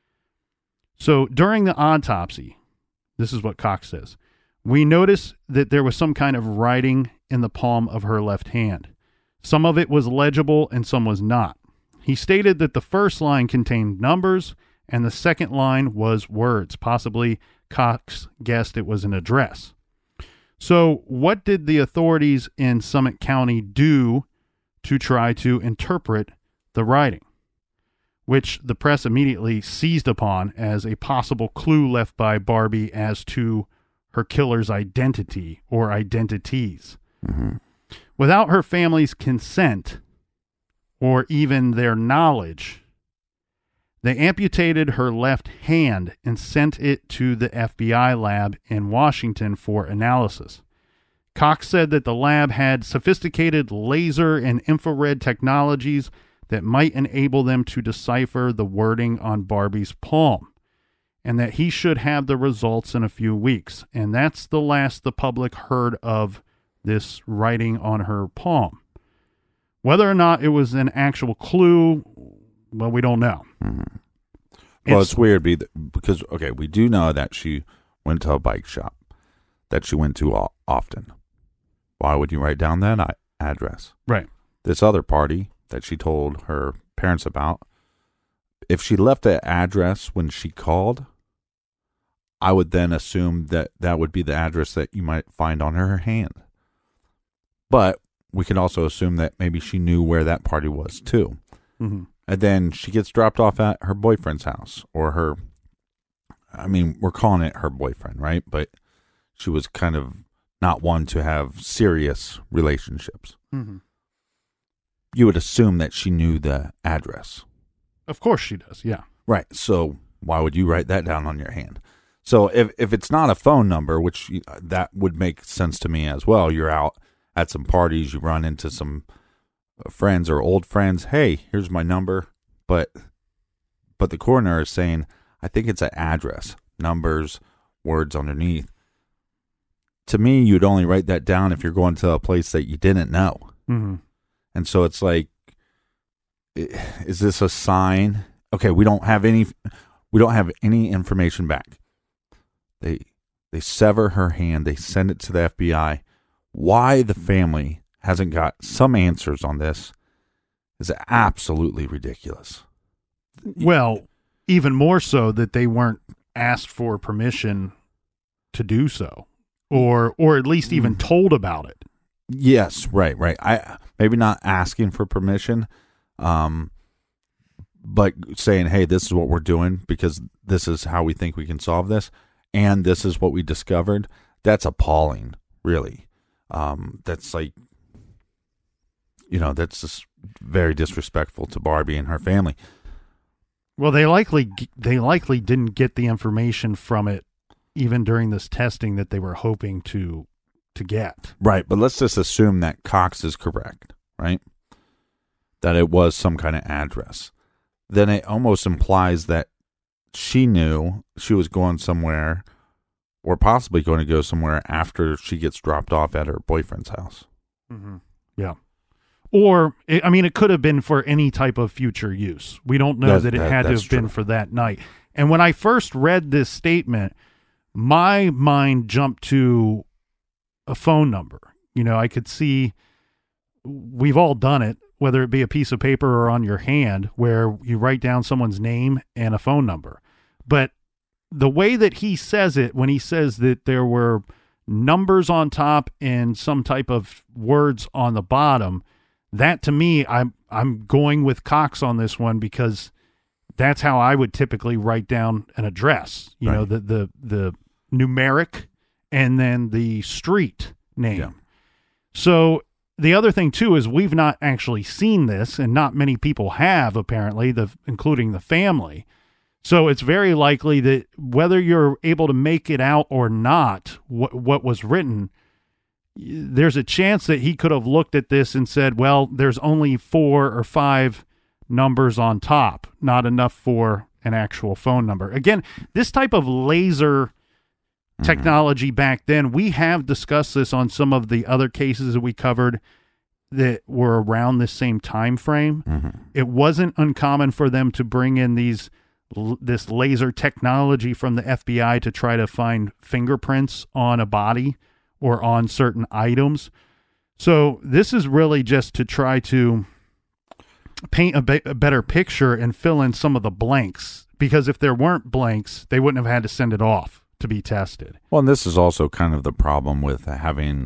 So during the autopsy, this is what Cox says, "We noticed that there was some kind of writing in the palm of her left hand. Some of it was legible and some was not. He stated that the first line contained numbers and the second line was words. Possibly Cox guessed it was an address." So what did the authorities in Summit County do to try to interpret the writing, which the press immediately seized upon as a possible clue left by Barbie as to her killer's identity or identities? Mm-hmm. Without her family's consent or even their knowledge, they amputated her left hand and sent it to the F B I lab in Washington for analysis. Cox said that the lab had sophisticated laser and infrared technologies that might enable them to decipher the wording on Barbie's palm. and that he should have the results in a few weeks. And that's the last the public heard of this writing on her palm. Whether or not it was an actual clue, well, we don't know. Mm-hmm. Well, it's, it's weird because, okay, we do know that she went to a bike shop that she went to often. Why would you write down that address? Right. This other party that she told her parents about, if she left the address when she called, I would then assume that that would be the address that you might find on her hand. But we can also assume that maybe she knew where that party was too. Mm-hmm. And then she gets dropped off at her boyfriend's house or her, I mean, we're calling it her boyfriend, right? But she was kind of not one to have serious relationships. Mm-hmm. You would assume that she knew the address. Of course she does, yeah. Right. So why would you write that down on your hand? So if, if it's not a phone number, which that would make sense to me as well, you're out at some parties, you run into some friends or old friends, hey, here's my number, but but the coroner is saying, I think it's an address, numbers, words underneath. To me, you'd only write that down if you're going to a place that you didn't know. Mm-hmm. And so it's like, is this a sign? Okay, we don't have any, we don't have any information back. They they sever her hand, they send it to the F B I. Why the family hasn't got some answers on this is absolutely ridiculous. Well, even more so that they weren't asked for permission to do so, or or at least even told about it. Yes, right, right. I maybe not asking for permission, um, but saying, "Hey, this is what we're doing because this is how we think we can solve this, and this is what we discovered." That's appalling, really. Um, that's like, you know, that's just very disrespectful to Barbie and her family. Well, they likely they likely didn't get the information from it even during this testing that they were hoping to to get. Right, but let's just assume that Cox is correct, right? That it was some kind of address. Then it almost implies that she knew she was going somewhere or possibly going to go somewhere after she gets dropped off at her boyfriend's house. Mm-hmm. Yeah. Or, I mean, it could have been for any type of future use. We don't know that, that it that, had to have true. been for that night. And when I first read this statement, my mind jumped to a phone number. You know, I could see, we've all done it, whether it be a piece of paper or on your hand, where you write down someone's name and a phone number. But the way that he says it, when he says that there were numbers on top and some type of words on the bottom, that to me, I'm I'm going with Cox on this one because that's how I would typically write down an address. You right. know, the the the numeric and then the street name. Yeah. So the other thing too is we've not actually seen this, and not many people have apparently, the including the family. So it's very likely that whether you're able to make it out or not, what what was written, there's a chance that he could have looked at this and said, well, there's only four or five numbers on top, not enough for an actual phone number. Again, this type of laser technology back then, we have discussed this on some of the other cases that we covered that were around this same time frame. Mm-hmm. It wasn't uncommon for them to bring in these this laser technology from the F B I to try to find fingerprints on a body or on certain items. So this is really just to try to paint a, be- a better picture and fill in some of the blanks, because if there weren't blanks, they wouldn't have had to send it off to be tested. Well, and this is also kind of the problem with having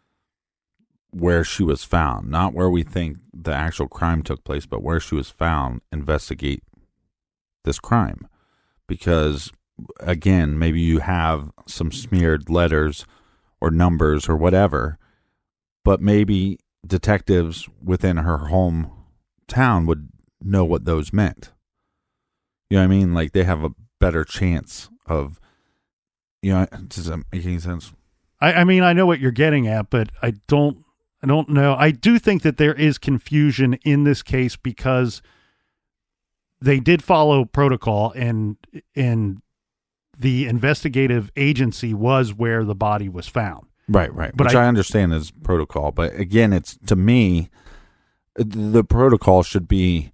where she was found, not where we think the actual crime took place, but where she was found, investigate this crime. Because again, maybe you have some smeared letters or numbers or whatever, but maybe detectives within her hometown would know what those meant. You know what I mean? Like they have a better chance of, you know, does that make any sense? I, I mean, I know what you're getting at, but I don't, I don't know. I do think that there is confusion in this case because they did follow protocol, and, and the investigative agency was where the body was found. Right, right. But Which I- I, understand is protocol. But again, it's to me, the protocol should be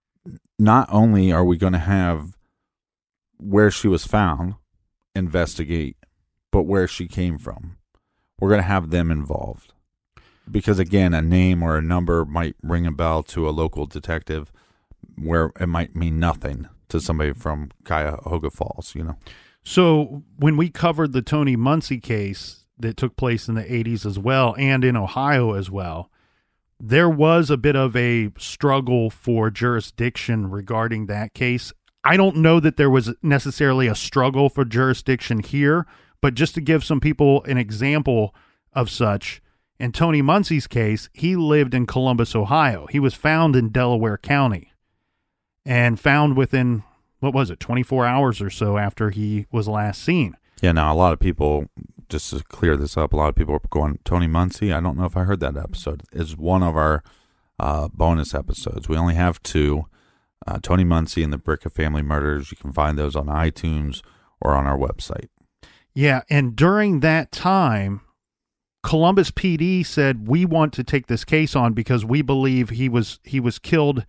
not only are we going to have where she was found, investigate, but where she came from. We're going to have them involved. Because again, a name or a number might ring a bell to a local detective where it might mean nothing to somebody from Cuyahoga Falls, you know? So when we covered the Tony Muncie case that took place in the eighties as well, and in Ohio as well, there was a bit of a struggle for jurisdiction regarding that case. I don't know that there was necessarily a struggle for jurisdiction here, but just to give some people an example of such, in Tony Muncie's case, he lived in Columbus, Ohio. He was found in Delaware County and found within, what was it, twenty-four hours or so after he was last seen. Yeah, now a lot of people, just to clear this up, a lot of people are going, Tony Muncie, I don't know if I heard that episode, is one of our uh, bonus episodes. We only have two, uh, Tony Muncie and the Bricka Family Murders. You can find those on iTunes or on our website. Yeah, and during that time, Columbus P D said, we want to take this case on because we believe he was he was killed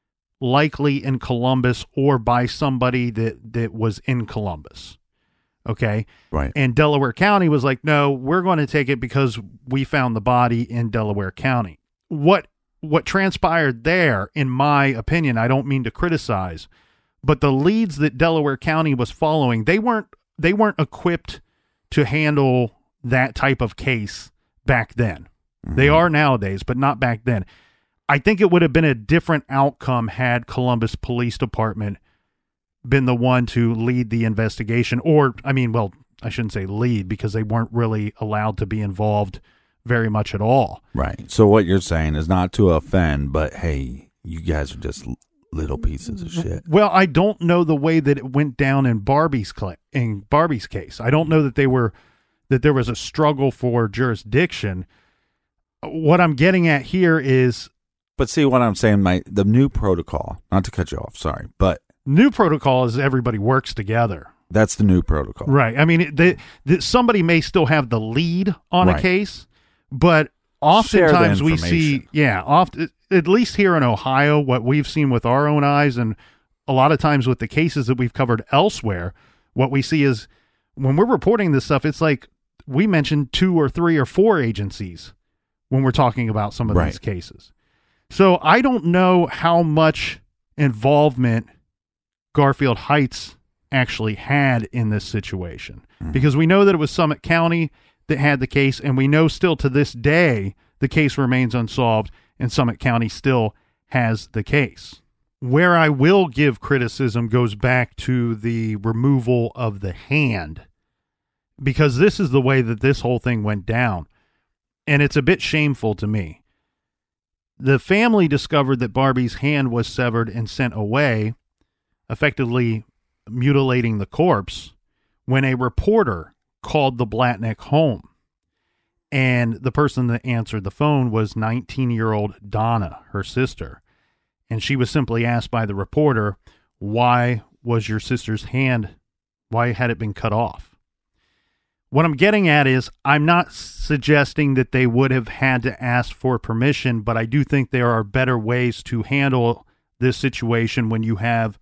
likely in Columbus or by somebody that, that was in Columbus. Okay? Right. And Delaware County was like, no, we're going to take it because we found the body in Delaware County. What what transpired there, in my opinion, I don't mean to criticize, but the leads that Delaware County was following, they weren't they weren't equipped to handle that type of case back then. Mm-hmm. They are nowadays, but not back then. I think it would have been a different outcome had Columbus Police Department been the one to lead the investigation, or, I mean, well, I shouldn't say lead because they weren't really allowed to be involved very much at all. Right. So what you're saying is not to offend, but hey, you guys are just little pieces of shit. Well, I don't know the way that it went down in Barbie's cl- in Barbie's case. I don't know that they were that there was a struggle for jurisdiction. What I'm getting at here is, But see what I'm saying, my the new protocol, not to cut you off, sorry, but new protocol is everybody works together. that's the new protocol. Right. I mean, the, the, somebody may still have the lead on Right. a case, but Share the oftentimes we see, information. yeah, oft, at least here in Ohio, what we've seen with our own eyes, and a lot of times with the cases that we've covered elsewhere, what we see is when we're reporting this stuff, it's like we mentioned two or three or four agencies when we're talking about some of Right. these cases. So I don't know how much involvement Garfield Heights actually had in this situation, Mhm. because we know that it was Summit County that had the case, and we know still to this day the case remains unsolved and Summit County still has the case. Where I will give criticism goes back to the removal of the hand, because this is the way that this whole thing went down, and it's a bit shameful to me. The family discovered that Barbie's hand was severed and sent away, effectively mutilating the corpse, when a reporter called the Blatnick home. And the person that answered the phone was nineteen-year-old Donna, her sister. And she was simply asked by the reporter, why was your sister's hand, why had it been cut off? What I'm getting at is, I'm not suggesting that they would have had to ask for permission, but I do think there are better ways to handle this situation when you have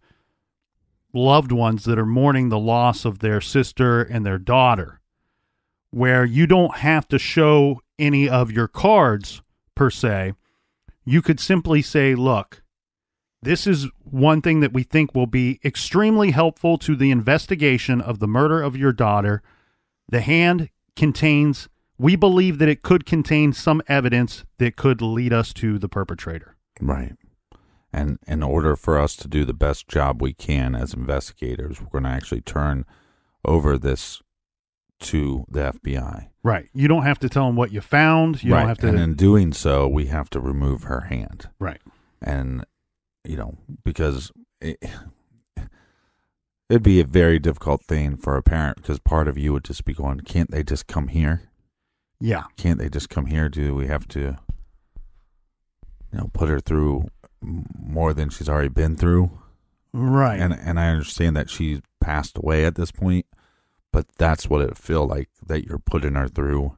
loved ones that are mourning the loss of their sister and their daughter, where you don't have to show any of your cards per se. You could simply say, look, this is one thing that we think will be extremely helpful to the investigation of the murder of your daughter. The hand contains, we believe that it could contain some evidence that could lead us to the perpetrator. Right. And in order for us to do the best job we can as investigators, we're going to actually turn over this to the F B I. Right. You don't have to tell them what you found. You right. don't have to. And in doing so, we have to remove her hand. Right. And, you know, because it, it'd be a very difficult thing for a parent, because part of you would just be going, can't they just come here? Yeah. Can't they just come here? Do we have to, you know, put her through more than she's already been through? Right. And and I understand that she's passed away at this point, but that's what it feel like, that you're putting her through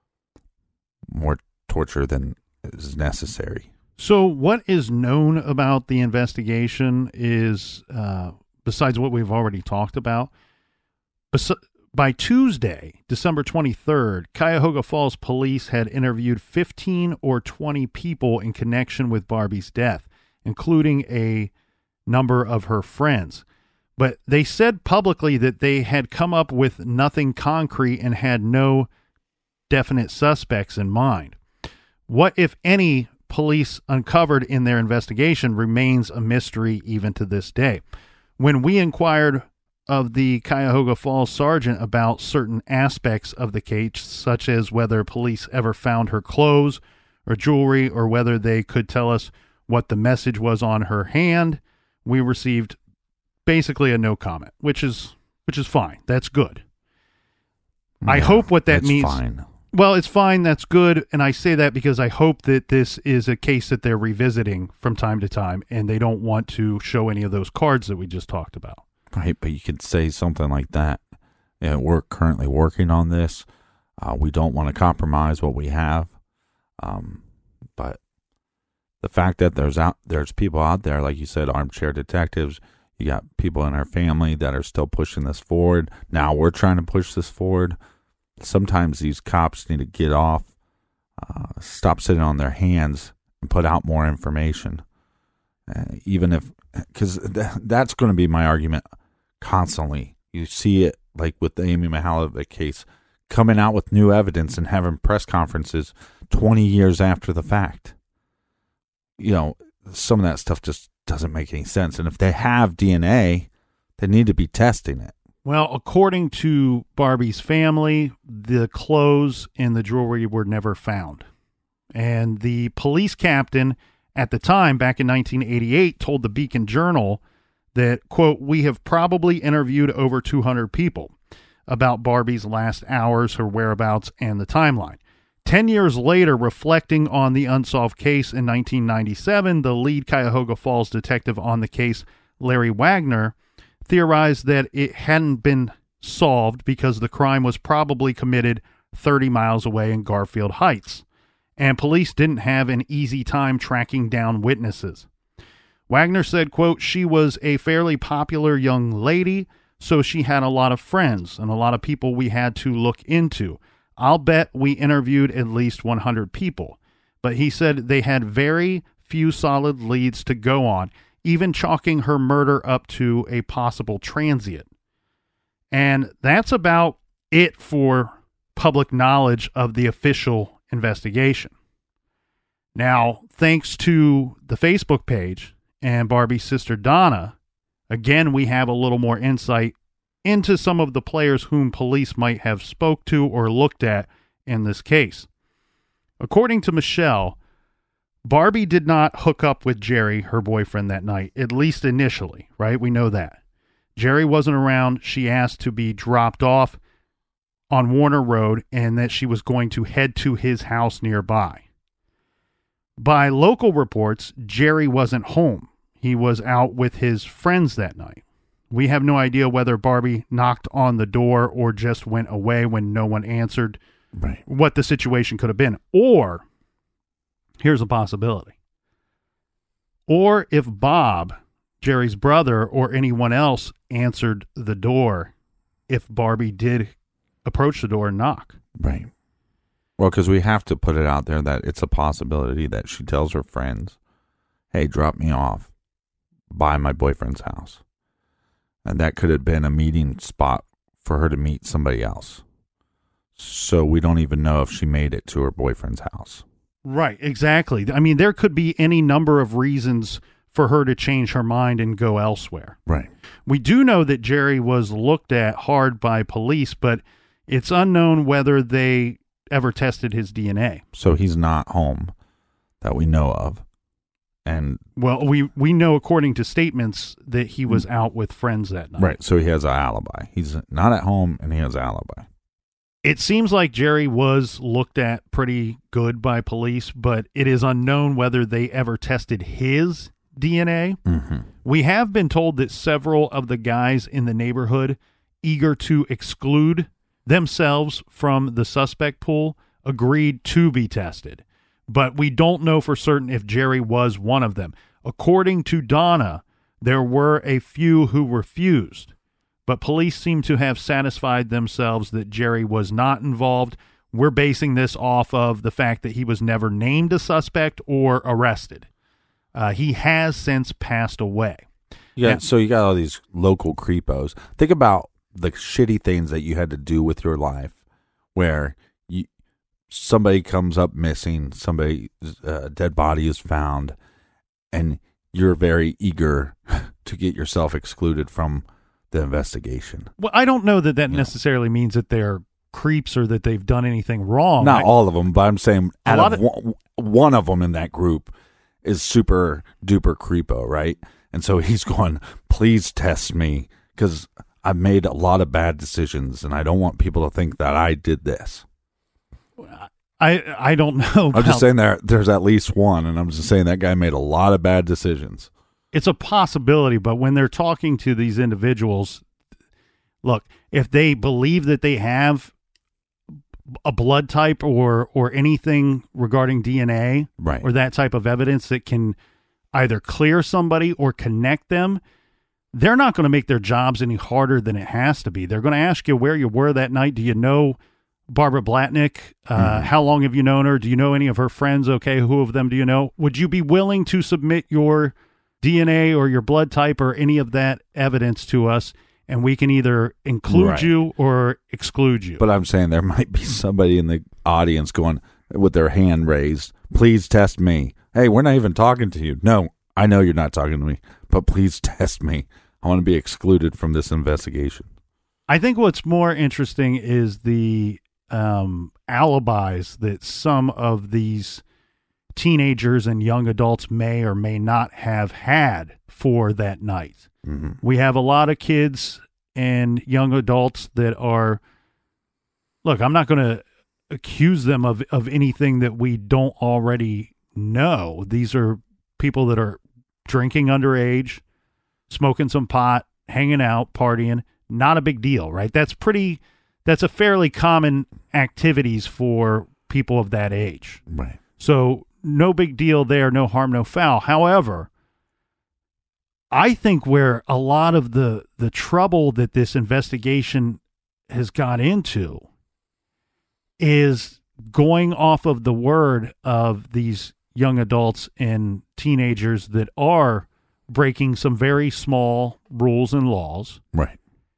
more torture than is necessary. So what is known about the investigation is, uh, besides what we've already talked about, bes- by Tuesday, December twenty-third, Cuyahoga Falls police had interviewed fifteen or twenty people in connection with Barbie's death, including a number of her friends. But they said publicly that they had come up with nothing concrete and had no definite suspects in mind. What, if any, police uncovered in their investigation remains a mystery even to this day. When we inquired of the Cuyahoga Falls sergeant about certain aspects of the case, such as whether police ever found her clothes or jewelry, or whether they could tell us what the message was on her hand, we received basically a no comment, which is which is fine. That's good. Yeah, I hope what that it's means. Fine. Well, it's fine. That's good. And I say that because I hope that this is a case that they're revisiting from time to time, and they don't want to show any of those cards that we just talked about. Right, but you could say something like that. You know, we're currently working on this. Uh, we don't want to compromise what we have. Um, but the fact that there's out there's people out there, like you said, armchair detectives. You got people in our family that are still pushing this forward. Now we're trying to push this forward. Sometimes these cops need to get off, uh, stop sitting on their hands, and put out more information. Uh, even if, because th- that's going to be my argument constantly. You see it like with the Amy Mihaljevic case, coming out with new evidence and having press conferences twenty years after the fact. You know, some of that stuff just doesn't make any sense. And if they have D N A, they need to be testing it. Well, according to Barbie's family, the clothes and the jewelry were never found. And the police captain at the time, back in nineteen eighty-eight, told the Beacon Journal that, quote, "We have probably interviewed over two hundred people about Barbie's last hours, her whereabouts, and the timeline." Ten years later, reflecting on the unsolved case in nineteen ninety-seven, the lead Cuyahoga Falls detective on the case, Larry Wagner, theorized that it hadn't been solved because the crime was probably committed thirty miles away in Garfield Heights, and police didn't have an easy time tracking down witnesses. Wagner said, quote, "She was a fairly popular young lady, so she had a lot of friends and a lot of people we had to look into. I'll bet we interviewed at least one hundred people." But he said they had very few solid leads to go on, even chalking her murder up to a possible transient. And that's about it for public knowledge of the official investigation. Now, thanks to the Facebook page and Barbie's sister Donna, again, we have a little more insight into some of the players whom police might have spoke to or looked at in this case. According to Michelle, Barbie did not hook up with Jerry, her boyfriend, that night, at least initially, right? We know that. Jerry wasn't around. She asked to be dropped off on Warner Road and that she was going to head to his house nearby. By local reports, Jerry wasn't home. He was out with his friends that night. We have no idea whether Barbie knocked on the door or just went away when no one answered, Right. what the situation could have been. Or, here's a possibility. Or if Bob, Jerry's brother, or anyone else answered the door, if Barbie did approach the door and knock. Right. Well, because we have to put it out there that it's a possibility that she tells her friends, "Hey, drop me off by my boyfriend's house." And that could have been a meeting spot for her to meet somebody else. So we don't even know if she made it to her boyfriend's house. Right, exactly. I mean, there could be any number of reasons for her to change her mind and go elsewhere. Right. We do know that Jerry was looked at hard by police, but it's unknown whether they ever tested his D N A. So he's not home that we know of. And Well, we, we know, according to statements, that he was out with friends that night. right, so he has an alibi. He's not at home and he has an alibi. It seems like Jerry was looked at pretty good by police, but it is unknown whether they ever tested his D N A. Mm-hmm. We have been told that several of the guys in the neighborhood eager to exclude themselves from the suspect pool agreed to be tested. But we don't know for certain if Jerry was one of them. According to Donna, there were a few who refused, but police seem to have satisfied themselves that Jerry was not involved. We're basing this off of the fact that he was never named a suspect or arrested. Uh, he has since passed away. Yeah, Now, so you got all these local creepos. Think about the shitty things that you had to do with your life where you somebody comes up missing, somebody's uh, dead body is found, and you're very eager to get yourself excluded from the investigation. Well, I don't know that that You necessarily know. means that they're creeps or that they've done anything wrong. Not I, all of them, but I'm saying A out lot of of- one, one of them in that group is super duper creepo, right? And so he's going, please test me because I've made a lot of bad decisions and I don't want people to think that I did this. I I don't know. I'm just about- saying there there's at least one, and I'm just saying that guy made a lot of bad decisions. It's a possibility, but when they're talking to these individuals, look, if they believe that they have a blood type or or anything regarding D N A Right. or that type of evidence that can either clear somebody or connect them, they're not going to make their jobs any harder than it has to be. They're going to ask you where you were that night. Do you know Barbara Blatnick? Uh, Mhm. How long have you known her? Do you know any of her friends? Okay, who of them do you know? Would you be willing to submit your D N A or your blood type or any of that evidence to us, and we can either include Right. you or exclude you? But I'm saying there might be somebody in the audience going with their hand raised, please test me. Hey, we're not even talking to you. No, I know you're not talking to me, but please test me. I want to be excluded from this investigation. I think what's more interesting is the um, alibis that some of these teenagers and young adults may or may not have had for that night. Mm-hmm. We have a lot of kids and young adults that are, look, I'm not going to accuse them of, of anything that we don't already know. These are people that are drinking underage, smoking some pot, hanging out, partying. Not a big deal, right? That's pretty, that's a fairly common activities for people of that age. Right. So no big deal there, no harm, no foul. However, I think where a lot of the, the trouble that this investigation has got into is going off of the word of these young adults and teenagers that are breaking some very small rules and laws. Right.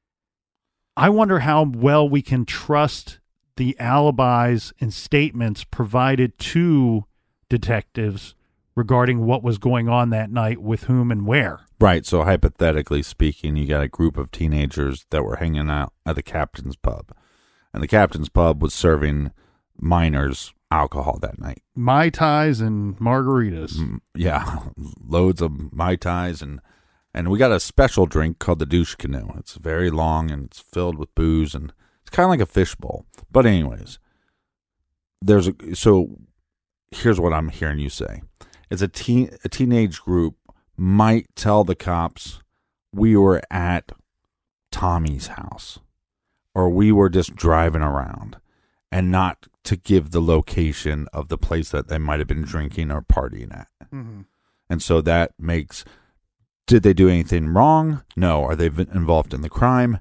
I wonder how well we can trust the alibis and statements provided to detectives regarding what was going on that night with whom and where. Right. So hypothetically speaking, you got a group of teenagers that were hanging out at the captain's pub, and the captain's pub was serving minors alcohol that night. Mai Tais and margaritas. Mm, yeah, loads of Mai Tais, and and we got a special drink called the douche canoe. It's very long and it's filled with booze, and it's kind of like a fishbowl. But anyways, there's a so here's what I'm hearing you say. It's a teen a teenage group might tell the cops we were at Tommy's house, or we were just driving around, and not to give the location of the place that they might have been drinking or partying at. Mm-hmm. And so that makes, did they do anything wrong? No. Are they v- involved in the crime?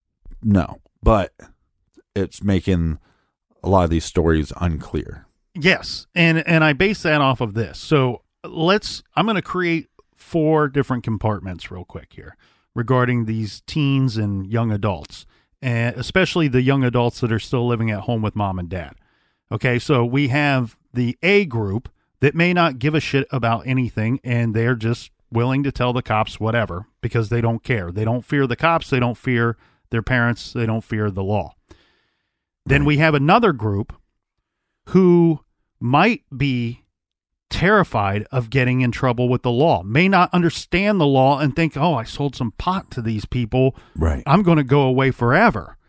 No. But it's making a lot of these stories unclear. Yes, and and I base that off of this. So let's, I'm going to create four different compartments real quick here regarding these teens and young adults, and especially the young adults that are still living at home with mom and dad. Okay, so we have the A group that may not give a shit about anything, and they're just willing to tell the cops whatever because they don't care. They don't fear the cops. They don't fear their parents. They don't fear the law. Then we have another group who might be terrified of getting in trouble with the law, may not understand the law and think, oh, I sold some pot to these people. Right. I'm going to go away forever.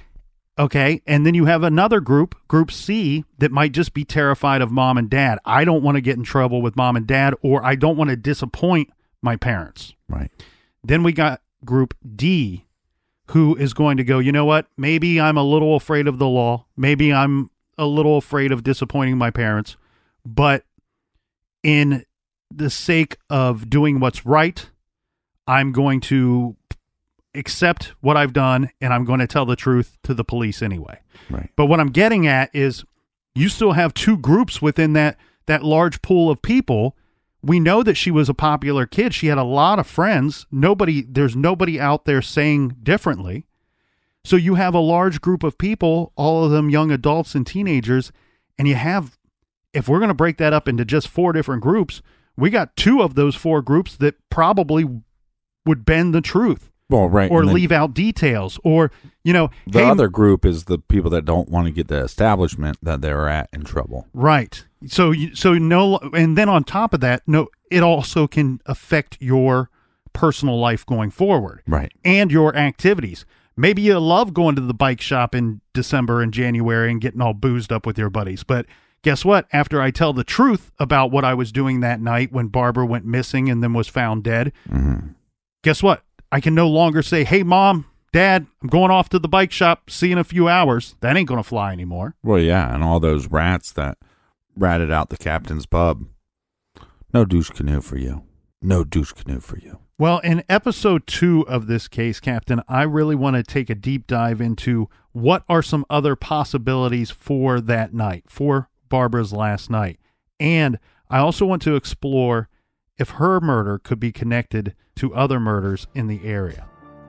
Okay. And then you have another group, group C, that might just be terrified of mom and dad. I don't want to get in trouble with mom and dad, or I don't want to disappoint my parents. Right. Then we got group D, who is going to go, you know what, maybe I'm a little afraid of the law. Maybe I'm a little afraid of disappointing my parents. But in the sake of doing what's right, I'm going to accept what I've done, and I'm going to tell the truth to the police anyway. Right. But what I'm getting at is you still have two groups within that, that large pool of people. We know that she was a popular kid. She had a lot of friends. Nobody, there's nobody out there saying differently. So you have a large group of people, all of them young adults and teenagers, and you have, if we're going to break that up into just four different groups, we got two of those four groups that probably would bend the truth. Well, right. Or and leave then out details, or, you know, the hey, other group is the people that don't want to get the establishment that they're at in trouble. right. So, you- so no, and then on top of that, no, it also can affect your personal life going forward. Right. And your activities. Maybe you love going to the bike shop in December and January and getting all boozed up with your buddies. But guess what? After I tell the truth about what I was doing that night when Barbara went missing and then was found dead, Mm-hmm. guess what? I can no longer say, hey, Mom, Dad, I'm going off to the bike shop. See you in a few hours. That ain't going to fly anymore. Well, yeah, and all those rats that ratted out the captain's pub. No douche canoe for you. No douche canoe for you. Well, in episode two of this case, Captain, I really want to take a deep dive into what are some other possibilities for that night, for Barbara's last night. And I also want to explore if her murder could be connected to other murders in the area.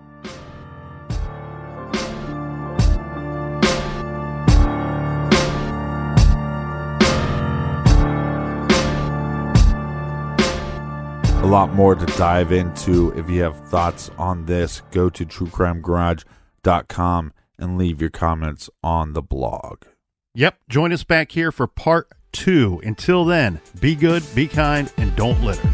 A lot more to dive into. If you have thoughts on this, go to true crime garage dot com and leave your comments on the blog. Yep, join us back here for part two. Until then, be good, be kind, and don't litter.